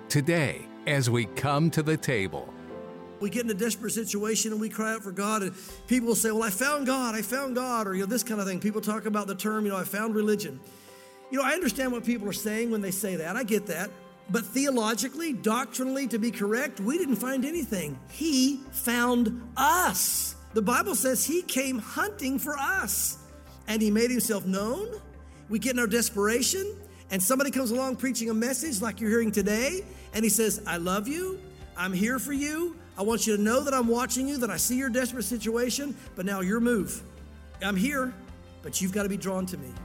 today as we come to the table. We get in a desperate situation and we cry out for God, and people will say, well, I found God, or this kind of thing. People talk about the term, I found religion. I understand what people are saying when they say that. I get that. But theologically, doctrinally, to be correct, we didn't find anything. He found us. The Bible says He came hunting for us, and He made Himself known. We get in our desperation, and somebody comes along preaching a message like you're hearing today, and He says, I love you. I'm here for you. I want you to know that I'm watching you, that I see your desperate situation, but now your move. I'm here, but you've got to be drawn to me.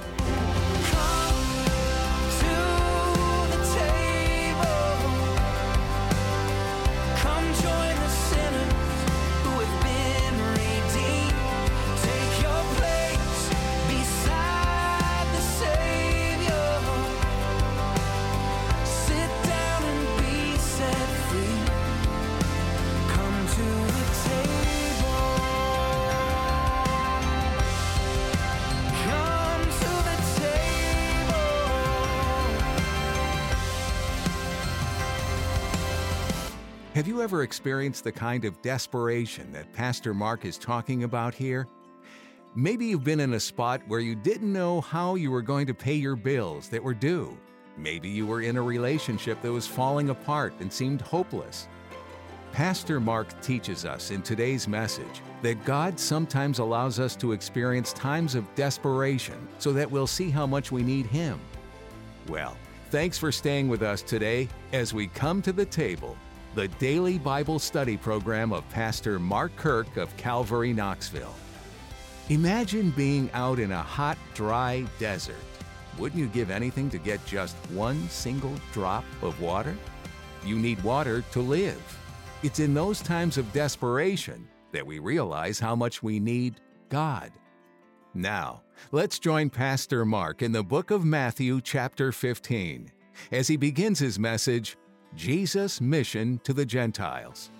Have you ever experienced the kind of desperation that Pastor Mark is talking about here? Maybe you've been in a spot where you didn't know how you were going to pay your bills that were due. Maybe you were in a relationship that was falling apart and seemed hopeless. Pastor Mark teaches us in today's message that God sometimes allows us to experience times of desperation so that we'll see how much we need Him. Well, thanks for staying with us today as we come to the table, the daily Bible study program of Pastor Mark Kirk of Calvary, Knoxville. Imagine being out in a hot, dry desert. Wouldn't you give anything to get just one single drop of water? You need water to live. It's in those times of desperation that we realize how much we need God. Now, let's join Pastor Mark in the book of Matthew, chapter 15, as he begins his message, Jesus' Mission to the Gentiles.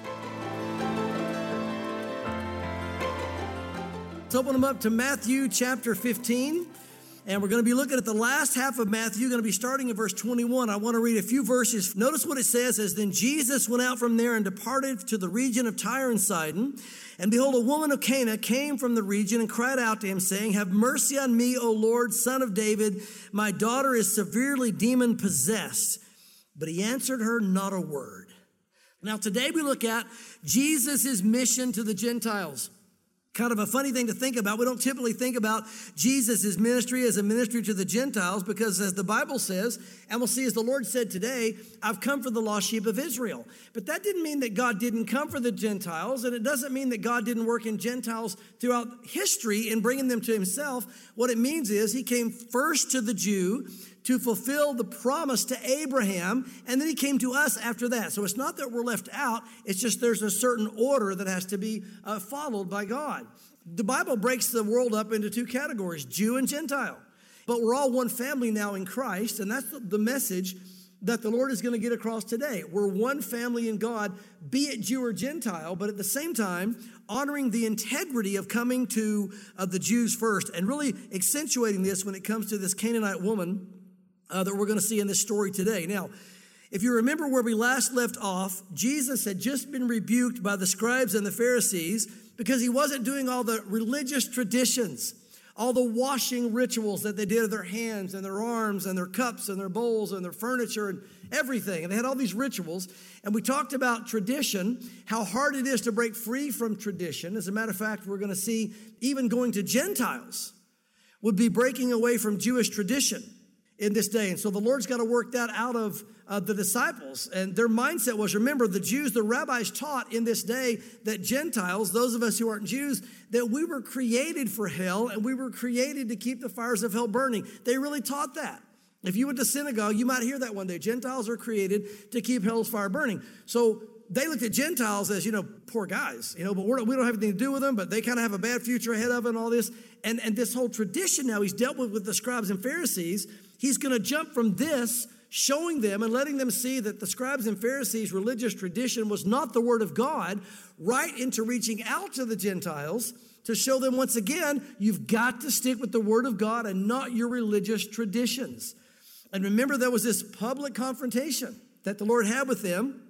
Let's open them up to Matthew chapter 15, and we're going to be looking at the last half of Matthew. We're going to be starting at verse 21. I want to read a few verses. Notice what it says, as then Jesus went out from there and departed to the region of Tyre and Sidon. And behold, a woman of Cana came from the region and cried out to him, saying, have mercy on me, O Lord, Son of David. My daughter is severely demon-possessed. But he answered her not a word. Now today we look at Jesus' mission to the Gentiles. Kind of a funny thing to think about. We don't typically think about Jesus' ministry as a ministry to the Gentiles because as the Bible says, and we'll see as the Lord said today, I've come for the lost sheep of Israel. But that didn't mean that God didn't come for the Gentiles, and it doesn't mean that God didn't work in Gentiles throughout history in bringing them to himself. What it means is he came first to the Jew to fulfill the promise to Abraham, and then he came to us after that. So it's not that we're left out, it's just there's a certain order that has to be followed by God. The Bible breaks the world up into two categories, Jew and Gentile. But we're all one family now in Christ, and that's the message that the Lord is going to get across today. We're one family in God, be it Jew or Gentile, but at the same time, honoring the integrity of coming to the Jews first, and really accentuating this when it comes to this Canaanite woman that we're going to see in this story today. Now, if you remember where we last left off, Jesus had just been rebuked by the scribes and the Pharisees because he wasn't doing all the religious traditions, all the washing rituals that they did of their hands and their arms and their cups and their bowls and their furniture and everything. And they had all these rituals. And we talked about tradition, how hard it is to break free from tradition. As a matter of fact, we're going to see even going to Gentiles would be breaking away from Jewish tradition in this day. And so the Lord's got to work that out of the disciples. And their mindset was, remember, the Jews, the rabbis taught in this day that Gentiles, those of us who aren't Jews, that we were created for hell and we were created to keep the fires of hell burning. They really taught that. If you went to synagogue, you might hear that one day. Gentiles are created to keep hell's fire burning. So they looked at Gentiles as, poor guys, but we don't have anything to do with them, but they kind of have a bad future ahead of them and all this. And this whole tradition now he's dealt with the scribes and Pharisees. He's going to jump from this, showing them and letting them see that the scribes and Pharisees' religious tradition was not the word of God, right into reaching out to the Gentiles to show them once again, you've got to stick with the word of God and not your religious traditions. And remember, there was this public confrontation. that the Lord had with them.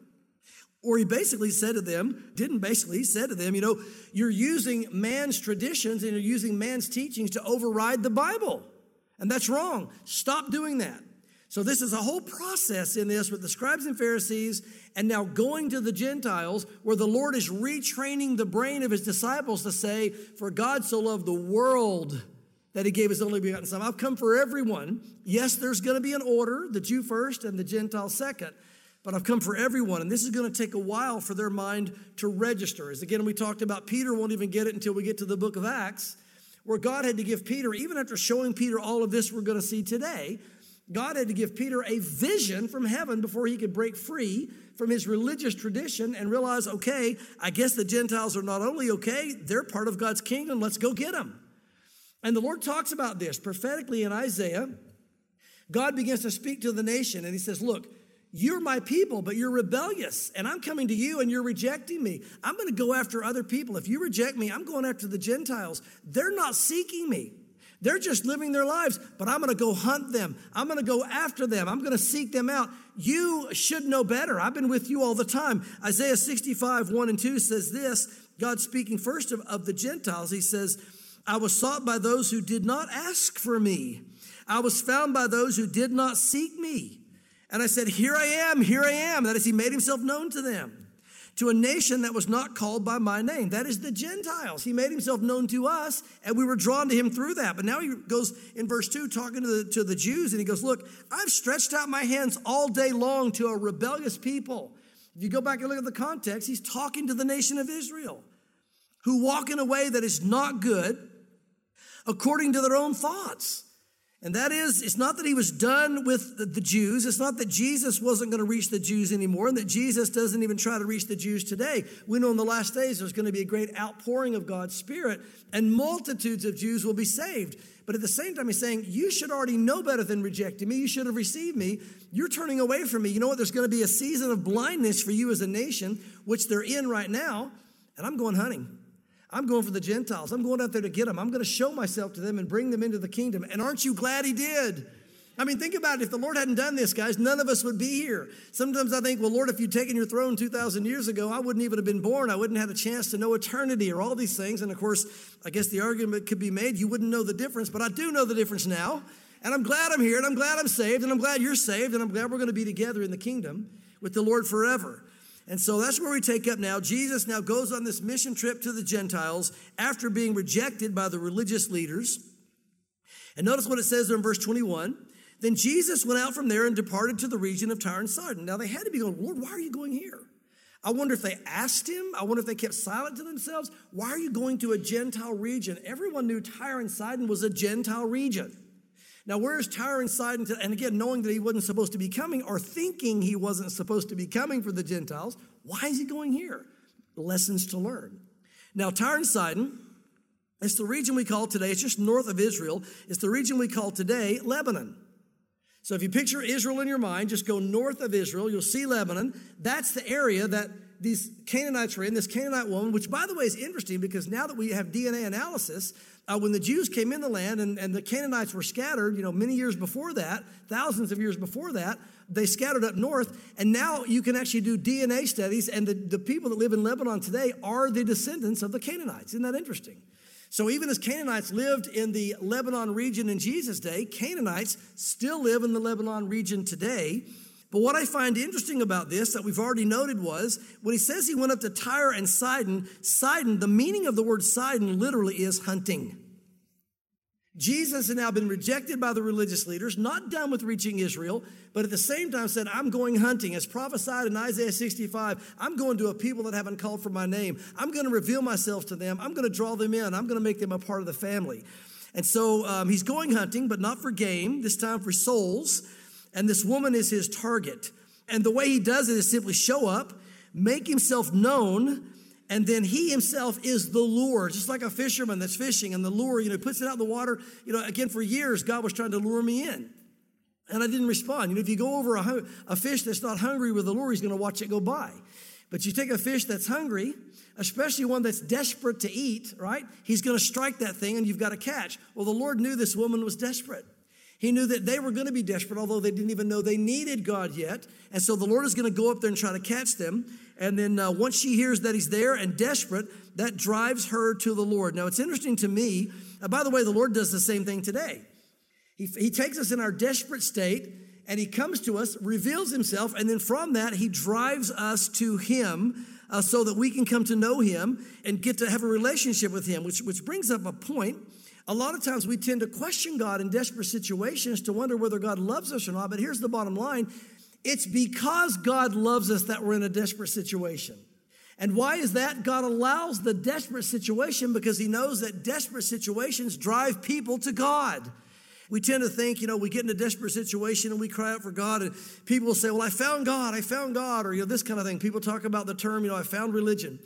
Or he basically said to them, he said to them, you're using man's traditions and you're using man's teachings to override the Bible. And that's wrong. Stop doing that. So this is a whole process in this with the scribes and Pharisees and now going to the Gentiles where the Lord is retraining the brain of his disciples to say, for God so loved the world that he gave his only begotten Son. I've come for everyone. Yes, there's going to be an order, the Jew first and the Gentile second. But I've come for everyone, and this is going to take a while for their mind to register. As again, we talked about, Peter won't even get it until we get to the book of Acts, where God had to give Peter, even after showing Peter all of this we're going to see today, God had to give Peter a vision from heaven before he could break free from his religious tradition and realize, okay, I guess the Gentiles are not only okay, they're part of God's kingdom, let's go get them. And the Lord talks about this prophetically in Isaiah. God begins to speak to the nation, and he says, look, you're my people, but you're rebellious, and I'm coming to you, and you're rejecting me. I'm going to go after other people. If you reject me, I'm going after the Gentiles. They're not seeking me. They're just living their lives, but I'm going to go hunt them. I'm going to go after them. I'm going to seek them out. You should know better. I've been with you all the time. Isaiah 65, 1 and 2 says this, God speaking first of the Gentiles. He says, I was sought by those who did not ask for me. I was found by those who did not seek me. And I said, here I am, here I am. That is, he made himself known to them, to a nation that was not called by my name. That is the Gentiles. He made himself known to us, and we were drawn to him through that. But now he goes in verse 2 talking to the Jews, and he goes, look, I've stretched out my hands all day long to a rebellious people. If you go back and look at the context, he's talking to the nation of Israel, who walk in a way that is not good according to their own thoughts. And that is, it's not that he was done with the Jews. It's not that Jesus wasn't going to reach the Jews anymore and that Jesus doesn't even try to reach the Jews today. We know in the last days there's going to be a great outpouring of God's Spirit and multitudes of Jews will be saved. But at the same time, he's saying, you should already know better than rejecting me. You should have received me. You're turning away from me. You know what? There's going to be a season of blindness for you as a nation, which they're in right now. And I'm going hunting. I'm going for the Gentiles. I'm going out there to get them. I'm going to show myself to them and bring them into the kingdom. And aren't you glad he did? I mean, think about it. If the Lord hadn't done this, guys, none of us would be here. Sometimes I think, well, Lord, if you'd taken your throne 2,000 years ago, I wouldn't even have been born. I wouldn't have had a chance to know eternity or all these things. And of course, I guess the argument could be made, you wouldn't know the difference, but I do know the difference now. And I'm glad I'm here, and I'm glad I'm saved, and I'm glad you're saved, and I'm glad we're going to be together in the kingdom with the Lord forever. And so that's where we take up now. Jesus now goes on this mission trip to the Gentiles after being rejected by the religious leaders. And notice what it says there in verse 21. Then Jesus went out from there and departed to the region of Tyre and Sidon. Now they had to be going, Lord, why are you going here? I wonder if they asked him. I wonder if they kept silent to themselves. Why are you going to a Gentile region? Everyone knew Tyre and Sidon was a Gentile region. Now, where is Tyre and Sidon? And again, knowing that he wasn't supposed to be coming or thinking he wasn't supposed to be coming for the Gentiles, why is he going here? Lessons to learn. Now, Tyre and Sidon, it's the region we call today, it's just north of Israel. It's the region we call today Lebanon. So if you picture Israel in your mind, just go north of Israel, you'll see Lebanon. That's the area that these Canaanites were in, this Canaanite woman, which by the way is interesting because now that we have DNA analysis, when the Jews came in the land and the Canaanites were scattered, many years before that, thousands of years before that, they scattered up north. And now you can actually do DNA studies. And the people that live in Lebanon today are the descendants of the Canaanites. Isn't that interesting? So even as Canaanites lived in the Lebanon region in Jesus' day, Canaanites still live in the Lebanon region today. But what I find interesting about this that we've already noted was when he says he went up to Tyre and Sidon, the meaning of the word Sidon literally is hunting. Jesus had now been rejected by the religious leaders, not done with reaching Israel, but at the same time said, I'm going hunting. As prophesied in Isaiah 65, I'm going to a people that haven't called for my name. I'm going to reveal myself to them. I'm going to draw them in. I'm going to make them a part of the family. And so he's going hunting, but not for game, this time for souls. And this woman is his target. And the way he does it is simply show up, make himself known, and then he himself is the lure, just like a fisherman that's fishing and the lure, puts it out in the water. Again, for years, God was trying to lure me in. And I didn't respond. If you go over a fish that's not hungry with a lure, he's going to watch it go by. But you take a fish that's hungry, especially one that's desperate to eat, right? He's going to strike that thing and you've got to catch. Well, the Lord knew this woman was desperate. He knew that they were going to be desperate, although they didn't even know they needed God yet. And so the Lord is going to go up there and try to catch them. And then once she hears that he's there and desperate, that drives her to the Lord. Now, it's interesting to me. By the way, the Lord does the same thing today. He takes us in our desperate state, and he comes to us, reveals himself, and then from that, he drives us to him so that we can come to know him and get to have a relationship with him, which brings up a point. A lot of times we tend to question God in desperate situations to wonder whether God loves us or not. But here's the bottom line. It's because God loves us that we're in a desperate situation. And why is that? God allows the desperate situation because he knows that desperate situations drive people to God. We tend to think, we get in a desperate situation and we cry out for God, and people will say, well, I found God, or this kind of thing. People talk about the term, I found religion.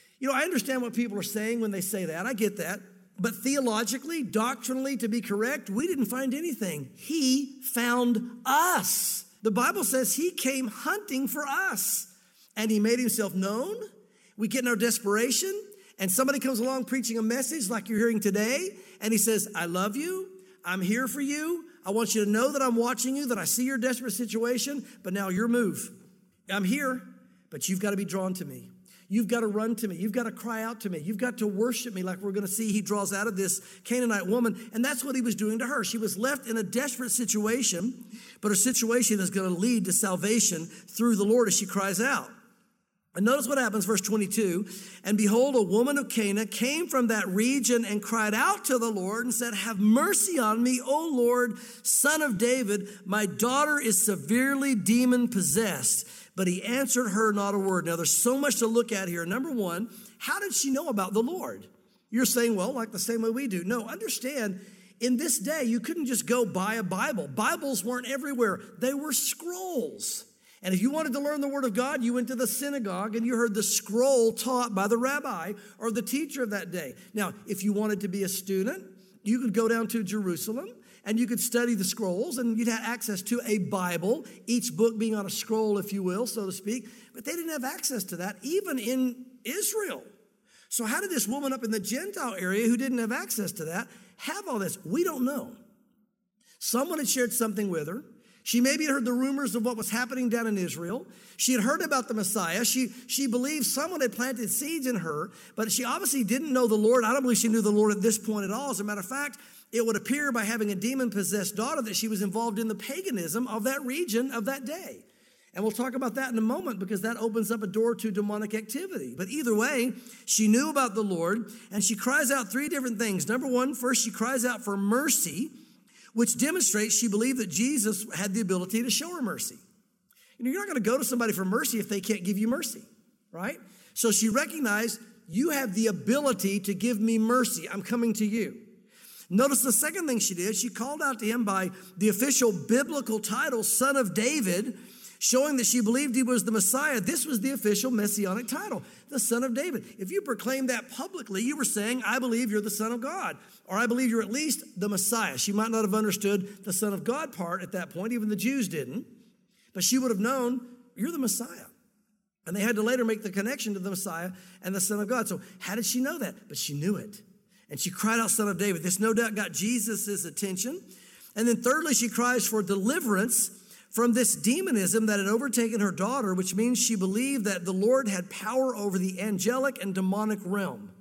I understand what people are saying when they say that. I get that. But theologically, doctrinally, to be correct, we didn't find anything. He found us. The Bible says he came hunting for us, and he made himself known. We get in our desperation, and somebody comes along preaching a message like you're hearing today, and he says, I love you. I'm here for you. I want you to know that I'm watching you, that I see your desperate situation, but now your move. I'm here, but you've got to be drawn to me. You've got to run to me. You've got to cry out to me. You've got to worship me, like we're going to see he draws out of this Canaanite woman. And that's what he was doing to her. She was left in a desperate situation, but her situation is going to lead to salvation through the Lord as she cries out. And notice what happens, verse 22. And behold, a woman of Canaan came from that region and cried out to the Lord and said, have mercy on me, O Lord, Son of David. My daughter is severely demon-possessed. But he answered her not a word. Now, there's so much to look at here. Number one, how did she know about the Lord? You're saying, well, like the same way we do. No, understand, in this day, you couldn't just go buy a Bible. Bibles weren't everywhere. They were scrolls. And if you wanted to learn the Word of God, you went to the synagogue and you heard the scroll taught by the rabbi or the teacher of that day. Now, if you wanted to be a student, you could go down to Jerusalem and you could study the scrolls, and you'd have access to a Bible, each book being on a scroll, if you will, so to speak. But they didn't have access to that, even in Israel. So how did this woman up in the Gentile area who didn't have access to that have all this? We don't know. Someone had shared something with her. She maybe had heard the rumors of what was happening down in Israel. She had heard about the Messiah. She believed someone had planted seeds in her, but she obviously didn't know the Lord. I don't believe she knew the Lord at this point at all. As a matter of fact, it would appear by having a demon-possessed daughter that she was involved in the paganism of that region of that day. And we'll talk about that in a moment because that opens up a door to demonic activity. But either way, she knew about the Lord, and she cries out three different things. Number one, first she cries out for mercy, which demonstrates she believed that Jesus had the ability to show her mercy. You're not going to go to somebody for mercy if they can't give you mercy, right? So she recognized, you have the ability to give me mercy. I'm coming to you. Notice the second thing she did. She called out to him by the official biblical title, Son of David, showing that she believed he was the Messiah. This was the official messianic title, the Son of David. If you proclaimed that publicly, you were saying, I believe you're the Son of God, or I believe you're at least the Messiah. She might not have understood the Son of God part at that point. Even the Jews didn't. But she would have known, you're the Messiah. And they had to later make the connection to the Messiah and the Son of God. So how did she know that? But she knew it. And she cried out, Son of David. This no doubt got Jesus' attention. And then thirdly, she cries for deliverance from this demonism that had overtaken her daughter, which means she believed that the Lord had power over the angelic and demonic realm.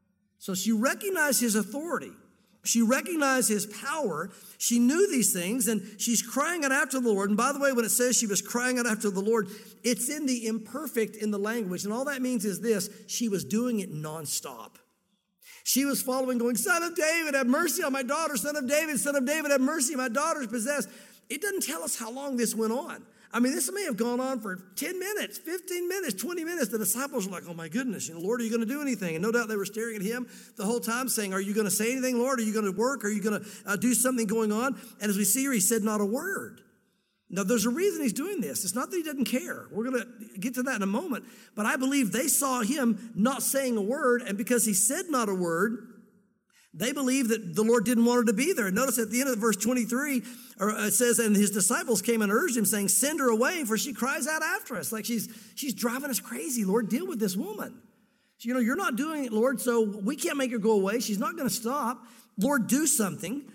So she recognized his authority. She recognized his power. She knew these things, and she's crying out after the Lord. And by the way, when it says she was crying out after the Lord, it's in the imperfect in the language. And all that means is this: she was doing it nonstop. She was following, going, Son of David, have mercy on my daughter. Son of David, have mercy. My daughter is possessed. It doesn't tell us how long this went on. I mean, this may have gone on for 10 minutes, 15 minutes, 20 minutes. The disciples were like, oh my goodness, Lord, are you going to do anything? And no doubt they were staring at him the whole time saying, are you going to say anything, Lord? Are you going to work? Are you going to do something going on? And as we see here, he said not a word. Now, there's a reason he's doing this. It's not that he doesn't care. We're going to get to that in a moment. But I believe they saw him not saying a word, and because he said not a word, they believe that the Lord didn't want her to be there. Notice at the end of verse 23, it says, and his disciples came and urged him, saying, send her away, for she cries out after us. Like she's driving us crazy. Lord, deal with this woman. You're not doing it, Lord, so we can't make her go away. She's not going to stop. Lord, do something.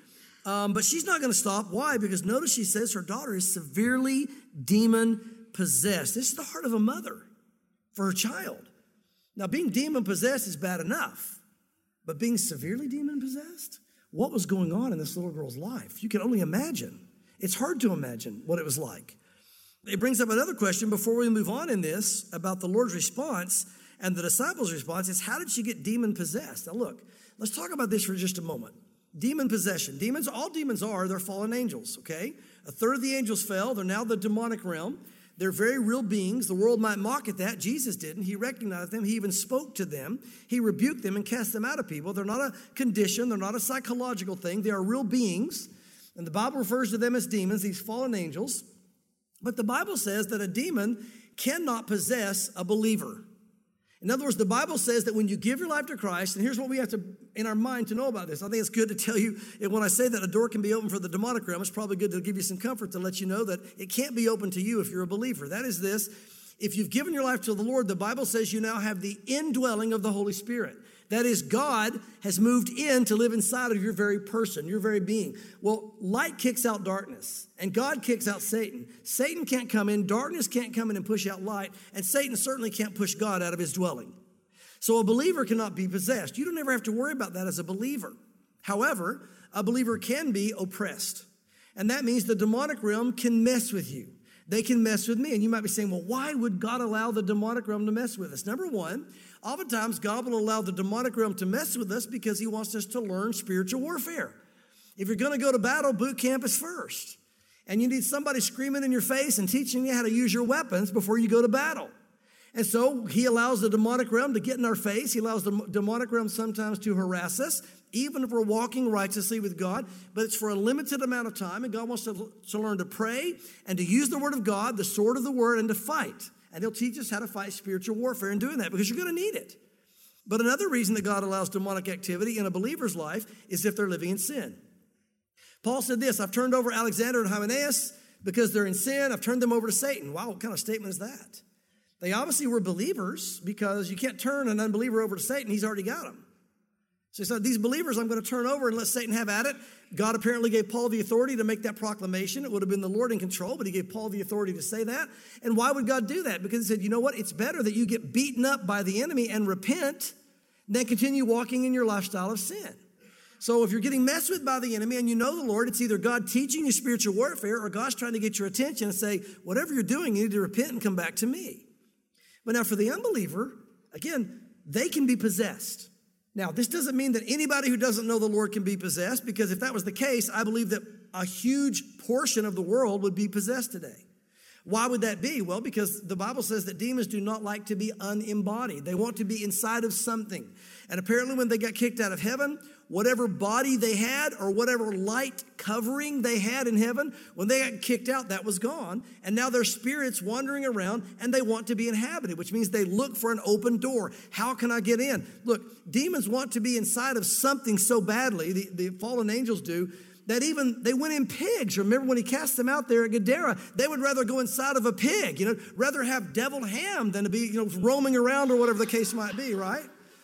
But she's not going to stop. Why? Because notice she says her daughter is severely demon-possessed. This is the heart of a mother for her child. Now, being demon-possessed is bad enough, but being severely demon-possessed? What was going on in this little girl's life? You can only imagine. It's hard to imagine what it was like. It brings up another question before we move on in this about the Lord's response and the disciples' response is, how did she get demon-possessed? Now look, let's talk about this for just a moment. Demon possession. Demons, all demons are, they're fallen angels, okay? A third of the angels fell. They're now the demonic realm. They're very real beings. The world might mock at that. Jesus didn't. He recognized them. He even spoke to them. He rebuked them and cast them out of people. They're not a condition. They're not a psychological thing. They are real beings. And the Bible refers to them as demons, these fallen angels. But the Bible says that a demon cannot possess a believer. In other words, the Bible says that when you give your life to Christ, and here's what we have to, in our mind, to know about this. I think it's good to tell you, and when I say that a door can be open for the demonic realm, it's probably good to give you some comfort to let you know that it can't be open to you if you're a believer. That is this: if you've given your life to the Lord, the Bible says you now have the indwelling of the Holy Spirit. That is, God has moved in to live inside of your very person, your very being. Well, light kicks out darkness, and God kicks out Satan. Satan can't come in, darkness can't come in and push out light, and Satan certainly can't push God out of his dwelling. So a believer cannot be possessed. You don't ever have to worry about that as a believer. However, a believer can be oppressed, and that means the demonic realm can mess with you. They can mess with me. And you might be saying, well, why would God allow the demonic realm to mess with us? Number one, oftentimes God will allow the demonic realm to mess with us because he wants us to learn spiritual warfare. If you're going to go to battle, boot camp is first. And you need somebody screaming in your face and teaching you how to use your weapons before you go to battle. And so he allows the demonic realm to get in our face. He allows the demonic realm sometimes to harass us, even if we're walking righteously with God. But it's for a limited amount of time. And God wants to learn to pray and to use the word of God, the sword of the word, and to fight. And he'll teach us how to fight spiritual warfare in doing that because you're going to need it. But another reason that God allows demonic activity in a believer's life is if they're living in sin. Paul said this: I've turned over Alexander and Hymenaeus because they're in sin. I've turned them over to Satan. Wow, what kind of statement is that? They obviously were believers because you can't turn an unbeliever over to Satan. He's already got them. So he said, these believers I'm going to turn over and let Satan have at it. God apparently gave Paul the authority to make that proclamation. It would have been the Lord in control, but he gave Paul the authority to say that. And why would God do that? Because he said, you know what? It's better that you get beaten up by the enemy and repent than continue walking in your lifestyle of sin. So if you're getting messed with by the enemy and you know the Lord, it's either God teaching you spiritual warfare or God's trying to get your attention and say, whatever you're doing, you need to repent and come back to me. But now for the unbeliever, again, they can be possessed. Now, this doesn't mean that anybody who doesn't know the Lord can be possessed, because if that was the case, I believe that a huge portion of the world would be possessed today. Why would that be? Well, because the Bible says that demons do not like to be unembodied. They want to be inside of something. And apparently when they got kicked out of heaven, whatever body they had or whatever light covering they had in heaven, when they got kicked out, that was gone. And now their spirit's wandering around and they want to be inhabited, which means they look for an open door. How can I get in? Look, demons want to be inside of something so badly, the fallen angels do, that even they went in pigs. Remember when he cast them out there at Gadara, they would rather go inside of a pig, rather have deviled ham than to be, roaming around or whatever the case might be, right?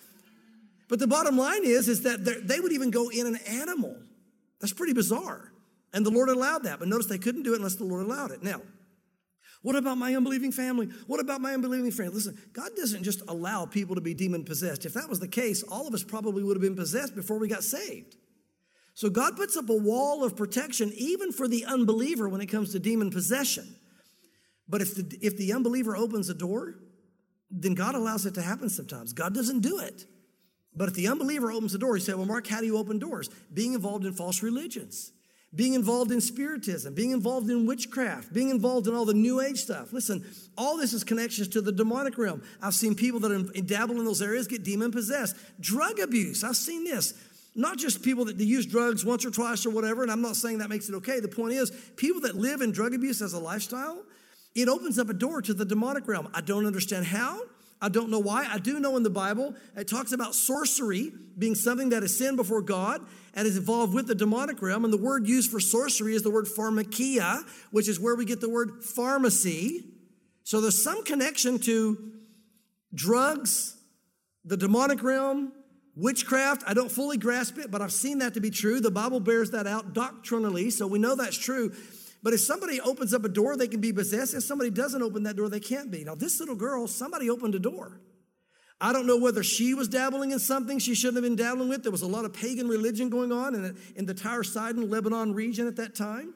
But the bottom line is that they would even go in an animal. That's pretty bizarre. And the Lord allowed that. But notice they couldn't do it unless the Lord allowed it. Now, what about my unbelieving family? What about my unbelieving friend? Listen, God doesn't just allow people to be demon-possessed. If that was the case, all of us probably would have been possessed before we got saved. So God puts up a wall of protection even for the unbeliever when it comes to demon possession. But if the unbeliever opens a door, then God allows it to happen sometimes. God doesn't do it. But if the unbeliever opens the door, you say, well, Mark, how do you open doors? Being involved in false religions, being involved in spiritism, being involved in witchcraft, being involved in all the New Age stuff. Listen, all this is connections to the demonic realm. I've seen people that dabble in those areas get demon-possessed. Drug abuse, I've seen this. Not just people that use drugs once or twice or whatever, and I'm not saying that makes it okay. The point is, people that live in drug abuse as a lifestyle, it opens up a door to the demonic realm. I don't understand how. I don't know why. I do know in the Bible, it talks about sorcery being something that is sin before God and is involved with the demonic realm. And the word used for sorcery is the word pharmakia, which is where we get the word pharmacy. So there's some connection to drugs, the demonic realm, Witchcraft, I don't fully grasp it, but I've seen that to be true. The Bible bears that out doctrinally, so we know that's true. But if somebody opens up a door, they can be possessed. If somebody doesn't open that door, they can't be. Now, this little girl, somebody opened a door. I don't know whether she was dabbling in something she shouldn't have been dabbling with. There was a lot of pagan religion going on in the Tyre, Sidon, Lebanon region at that time.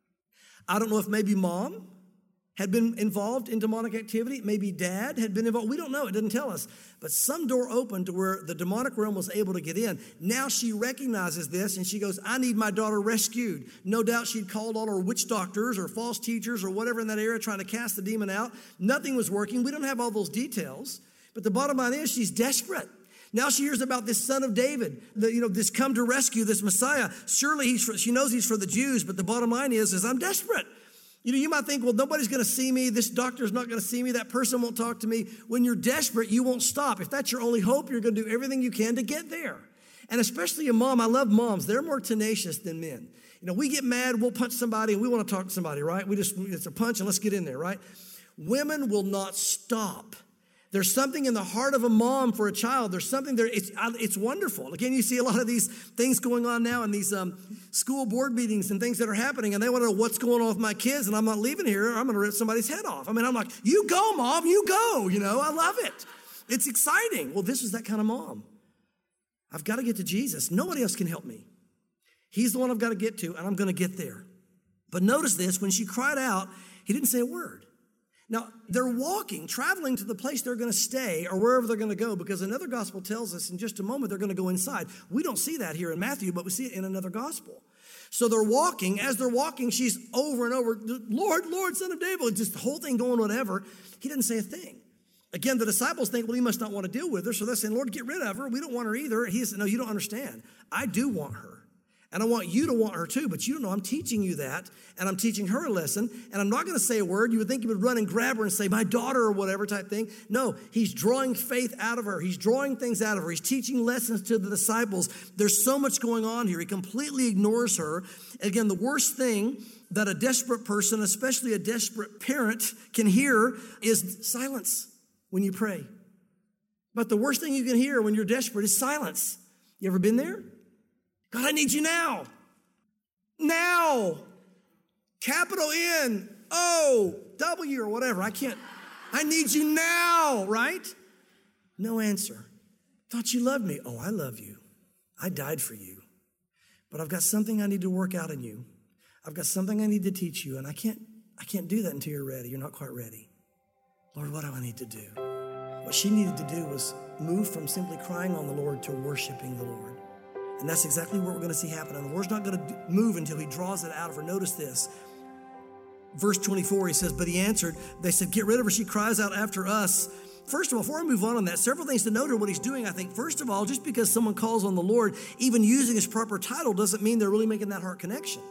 I don't know if maybe mom had been involved in demonic activity. Maybe dad had been involved. We don't know. It doesn't tell us. But some door opened to where the demonic realm was able to get in. Now she recognizes this and she goes, I need my daughter rescued. No doubt she'd called all her witch doctors or false teachers or whatever in that area trying to cast the demon out. Nothing was working. We don't have all those details. But the bottom line is she's desperate. Now she hears about this son of David, this come to rescue, this Messiah. Surely she knows he's for the Jews, but the bottom line is I'm desperate. You might think, well, nobody's going to see me. This doctor's not going to see me. That person won't talk to me. When you're desperate, you won't stop. If that's your only hope, you're going to do everything you can to get there. And especially a mom. I love moms. They're more tenacious than men. We get mad, we'll punch somebody, and we want to talk to somebody, right? It's a punch, and let's get in there, right? Women will not stop. There's something in the heart of a mom for a child. There's something there. It's wonderful. Again, you see a lot of these things going on now in these school board meetings and things that are happening, and they want to know what's going on with my kids, and I'm not leaving here. I'm going to rip somebody's head off. I'm like, you go, Mom, you go. I love it. It's exciting. Well, this is that kind of mom. I've got to get to Jesus. Nobody else can help me. He's the one I've got to get to, and I'm going to get there. But notice this. When she cried out, he didn't say a word. Now, they're traveling to the place they're going to stay or wherever they're going to go, because another gospel tells us in just a moment they're going to go inside. We don't see that here in Matthew, but we see it in another gospel. So they're walking. As they're walking, she's over and over, Lord, Lord, Son of David, just the whole thing going whatever. He didn't say a thing. Again, the disciples think, well, he must not want to deal with her, so they're saying, Lord, get rid of her. We don't want her either. He said, no, you don't understand. I do want her. And I want you to want her too, but you don't know I'm teaching you that, and I'm teaching her a lesson, and I'm not going to say a word. You would think he would run and grab her and say, my daughter or whatever type thing. No, he's drawing faith out of her. He's drawing things out of her. He's teaching lessons to the disciples. There's so much going on here. He completely ignores her. Again, the worst thing that a desperate person, especially a desperate parent, can hear is silence when you pray. But the worst thing you can hear when you're desperate is silence. You ever been there? God, I need you now. Now. Capital N, O, W, or whatever. I need you now, right? No answer. Thought you loved me. Oh, I love you. I died for you. But I've got something I need to work out in you. I've got something I need to teach you, and I can't do that until you're ready. You're not quite ready. Lord, what do I need to do? What she needed to do was move from simply crying on the Lord to worshiping the Lord. And that's exactly what we're going to see happen. And the Lord's not going to move until he draws it out of her. Notice this. Verse 24, he says, but he answered. They said, get rid of her. She cries out after us. First of all, before I move on that, several things to note are what he's doing, I think. First of all, just because someone calls on the Lord, even using his proper title doesn't mean they're really making that heart connection.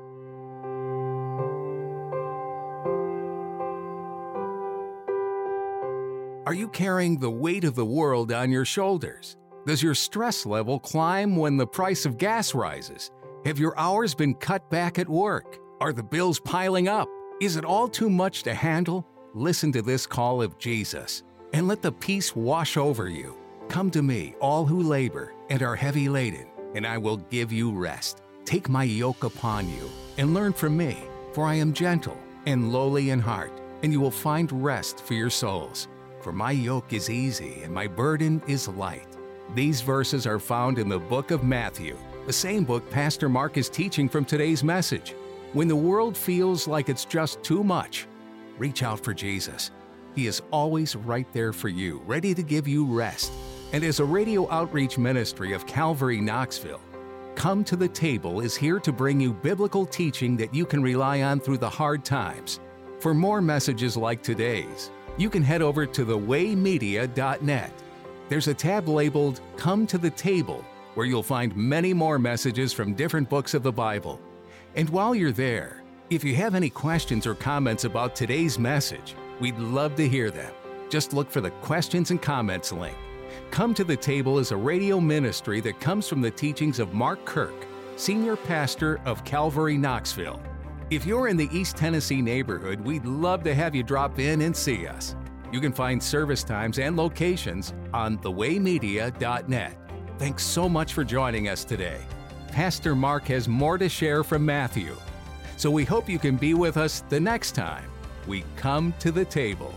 Are you carrying the weight of the world on your shoulders? Does your stress level climb when the price of gas rises? Have your hours been cut back at work? Are the bills piling up? Is it all too much to handle? Listen to this call of Jesus and let the peace wash over you. Come to me, all who labor and are heavy laden, and I will give you rest. Take my yoke upon you and learn from me, for I am gentle and lowly in heart, and you will find rest for your souls. For my yoke is easy and my burden is light. These verses are found in the book of Matthew, the same book Pastor Mark is teaching from today's message. When the world feels like it's just too much, reach out for Jesus. He is always right there for you, ready to give you rest. And as a radio outreach ministry of Calvary Knoxville, Come to the Table is here to bring you biblical teaching that you can rely on through the hard times. For more messages like today's, you can head over to thewaymedia.net. There's a tab labeled Come to the Table, where you'll find many more messages from different books of the Bible. And while you're there, if you have any questions or comments about today's message, we'd love to hear them. Just look for the Questions and Comments link. Come to the Table is a radio ministry that comes from the teachings of Mark Kirk, Senior Pastor of Calvary Knoxville. If you're in the East Tennessee neighborhood, we'd love to have you drop in and see us. You can find service times and locations on thewaymedia.net. Thanks so much for joining us today. Pastor Mark has more to share from Matthew. So we hope you can be with us the next time we come to the table.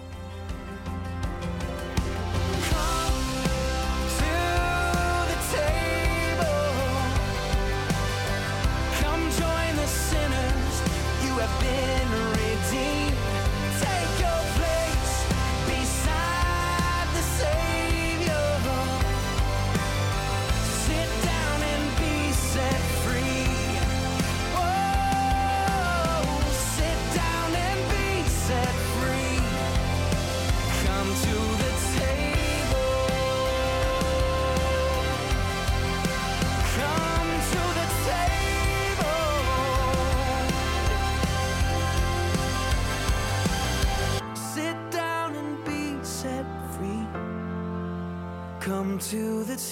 Come to the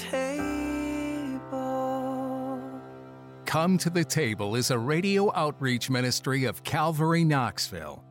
table. Come to the Table is a radio outreach ministry of Calvary Knoxville.